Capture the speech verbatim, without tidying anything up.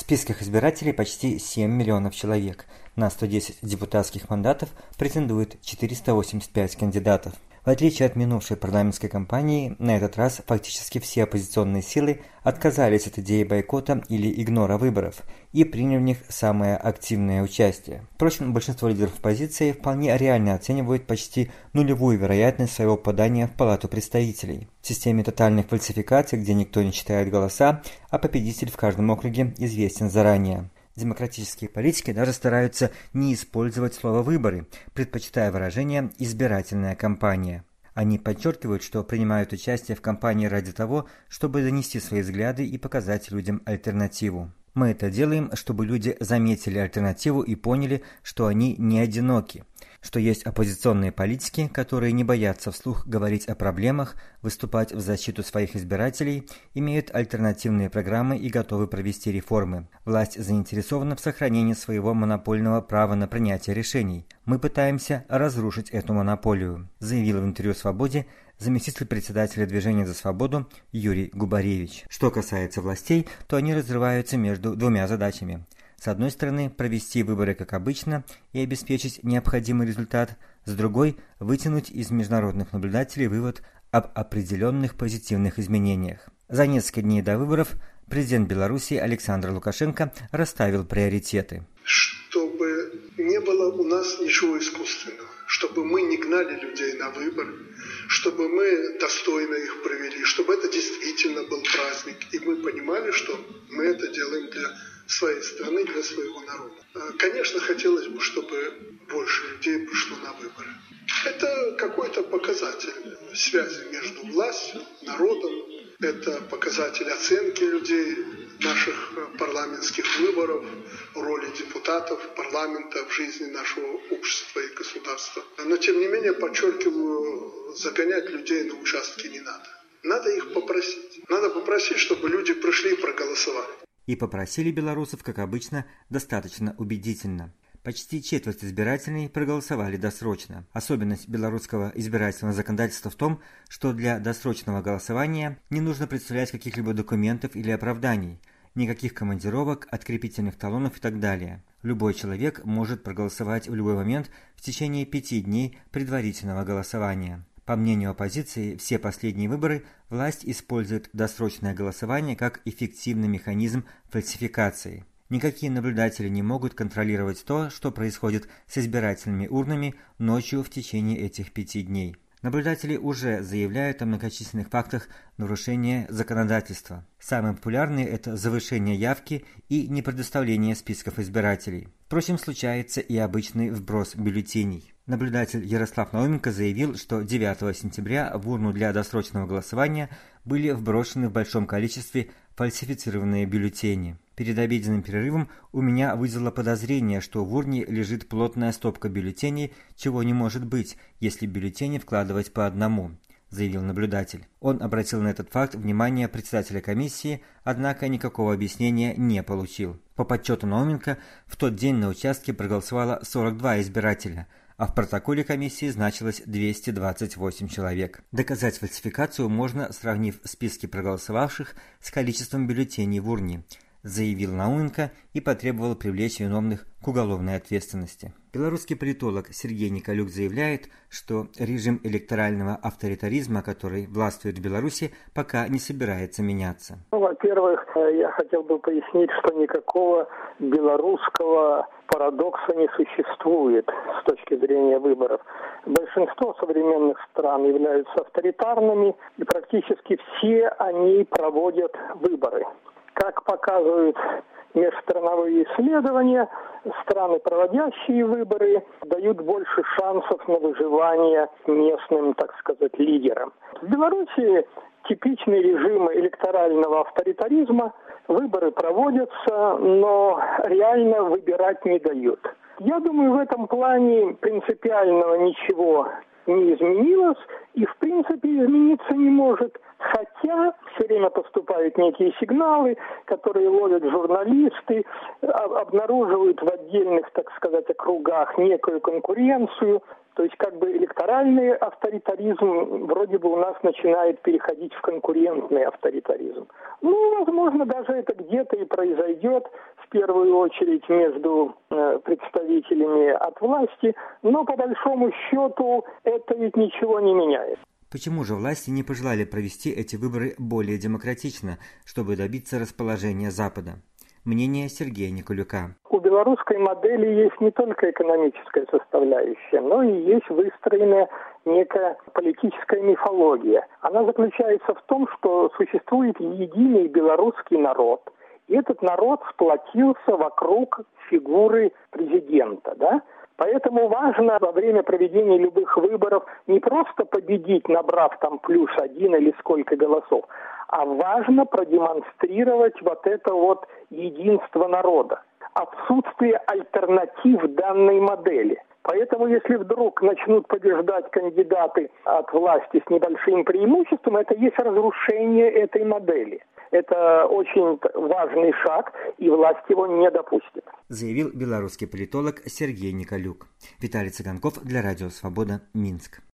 списках избирателей почти семь миллионов человек. На сто десять депутатских мандатов претендует четыреста восемьдесят пять кандидатов. В отличие от минувшей парламентской кампании, на этот раз фактически все оппозиционные силы отказались от идеи бойкота или игнора выборов и приняли в них самое активное участие. Впрочем, большинство лидеров оппозиции вполне реально оценивают почти нулевую вероятность своего попадания в Палату представителей. В системе тотальных фальсификаций, где никто не читает голоса, а победитель в каждом округе известен заранее. Демократические политики даже стараются не использовать слово «выборы», предпочитая выражение «избирательная кампания». Они подчеркивают, что принимают участие в кампании ради того, чтобы донести свои взгляды и показать людям альтернативу. Мы это делаем, чтобы люди заметили альтернативу и поняли, что они не одиноки, что есть оппозиционные политики, которые не боятся вслух говорить о проблемах, выступать в защиту своих избирателей, имеют альтернативные программы и готовы провести реформы. Власть заинтересована в сохранении своего монопольного права на принятие решений. Мы пытаемся разрушить эту монополию, заявил в интервью «Свободе» заместитель председателя Движения за свободу Юрий Губаревич. Что касается властей, то они разрываются между двумя задачами. С одной стороны, провести выборы как обычно и обеспечить необходимый результат, с другой – вытянуть из международных наблюдателей вывод об определенных позитивных изменениях. За несколько дней до выборов президент Беларуси Александр Лукашенко расставил приоритеты. Чтобы не было у нас ничего искусственного, чтобы мы не гнали людей на выборы, чтобы мы достойно их провели, чтобы это действительно был праздник, и мы понимали, что мы это делаем для своей страны, для своего народа. Конечно, хотелось бы, чтобы больше людей пришло на выборы. Это какой-то показатель связи между властью, народом, это показатель оценки людей, наших парламентских выборов, роли депутатов, парламента в жизни нашего общества и государства. Но, тем не менее, подчеркиваю, загонять людей на участки не надо. Надо их попросить. Надо попросить, чтобы люди пришли и проголосовали. И попросили белорусов, как обычно, достаточно убедительно. Почти четверть избирателей проголосовали досрочно. Особенность белорусского избирательного законодательства в том, что для досрочного голосования не нужно представлять каких-либо документов или оправданий, никаких командировок, открепительных талонов и так далее. Любой человек может проголосовать в любой момент в течение пяти дней предварительного голосования. По мнению оппозиции, все последние выборы власть использует досрочное голосование как эффективный механизм фальсификации. Никакие наблюдатели не могут контролировать то, что происходит с избирательными урнами ночью в течение этих пяти дней. Наблюдатели уже заявляют о многочисленных фактах нарушения законодательства. Самые популярные – это завышение явки и непредоставление списков избирателей. Впрочем, случается и обычный вброс бюллетеней. Наблюдатель Ярослав Науменко заявил, что девятого сентября в урну для досрочного голосования были вброшены в большом количестве фальсифицированные бюллетени. Перед обеденным перерывом у меня вызвало подозрение, что в урне лежит плотная стопка бюллетеней, чего не может быть, если бюллетени вкладывать по одному, заявил наблюдатель. Он обратил на этот факт внимание председателя комиссии, однако никакого объяснения не получил. По подсчету Науменко, в тот день на участке проголосовало сорок два избирателя, а в протоколе комиссии значилось двести двадцать восемь человек. Доказать фальсификацию можно, сравнив списки проголосовавших с количеством бюллетеней в урне, заявил Науменко и потребовал привлечь виновных к уголовной ответственности. Белорусский политолог Сергей Николюк заявляет, что режим электорального авторитаризма, который властвует в Беларуси, пока не собирается меняться. Ну, во-первых, я хотел бы пояснить, что никакого белорусского парадокса не существует с точки зрения выборов. Большинство современных стран являются авторитарными, и практически все они проводят выборы. Как показывают межстрановые исследования, страны, проводящие выборы, дают больше шансов на выживание местным, так сказать, лидерам. В Беларуси типичный режим электорального авторитаризма. Выборы проводятся, но реально выбирать не дают. Я думаю, в этом плане принципиального ничего не изменилось и, в принципе, измениться не может. Хотя все время поступают некие сигналы, которые ловят журналисты, обнаруживают в отдельных, так сказать, округах некую конкуренцию. То есть как бы электоральный авторитаризм вроде бы у нас начинает переходить в конкурентный авторитаризм. Ну, возможно, даже это где-то и произойдет в в первую очередь между представителями от власти, но по большому счету это ведь ничего не меняет. Почему же власти не пожелали провести эти выборы более демократично, чтобы добиться расположения Запада? Мнение Сергея Николюка. У белорусской модели есть не только экономическая составляющая, но и есть выстроенная некая политическая мифология. Она заключается в том, что существует единый белорусский народ, и этот народ сплотился вокруг фигуры президента, да? Поэтому важно во время проведения любых выборов не просто победить, набрав там плюс один или сколько голосов, а важно продемонстрировать вот это вот единство народа, отсутствие альтернатив данной модели. Поэтому если вдруг начнут побеждать кандидаты от власти с небольшим преимуществом, это есть разрушение этой модели. Это очень важный шаг, и власть его не допустит. Заявил белорусский политолог Сергей Николюк. Виталий Цыганков для Радио Свобода, Минск.